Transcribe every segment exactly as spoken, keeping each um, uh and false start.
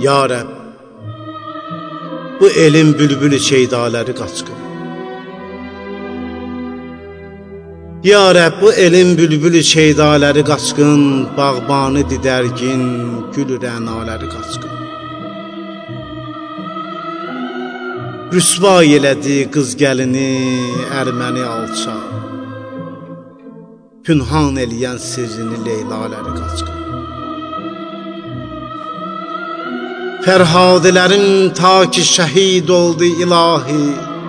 Ya Rəbb, bu elin bülbülü şeydaları qaçqın. Ya Rəbb, bu elin bülbülü şeydaları qaçqın, bağbanı didərgin, gül rənaları qaçqın. Rüsva elədi qız gəlini, ərməni alçaq, pünhan eləyən sirrini leylaları qaçqın. Fərhadələrim ta ki şəhid oldu ilahi,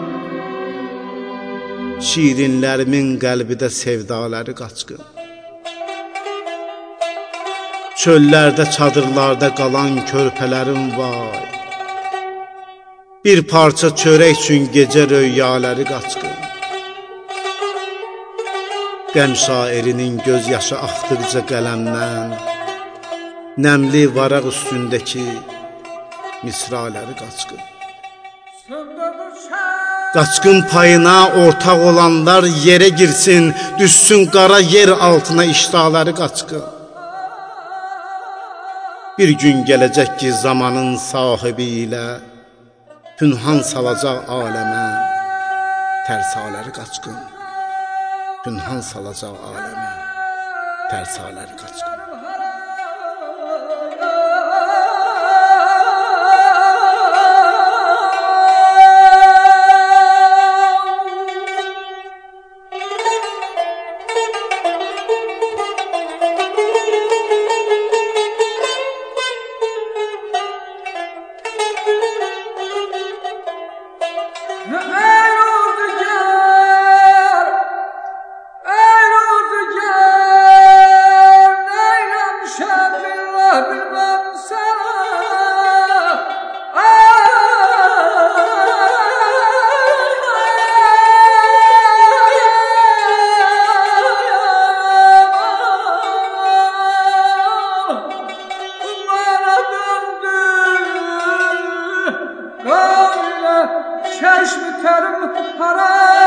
şirinlərimin qəlbidə sevdaları qaçqın. Çöllərdə, çadırlarda qalan körpələrim var, bir parça çörək üçün gecə röyaları qaçqın. Qəm şairinin göz yaşı axdıqca qələmdən, nəmli varaq üstündəki misraları qaçqın. Qaçqın payına ortaq olanlar yerə girsin, düşsün qara yer altına iştahları qaçqın. Bir gün gələcək ki, zamanın sahibi ilə pünhan salacaq aləmə tərsaları qaçqın. Pünhan salacaq aləmə tərsaları qaçqın. Çeşmi terim para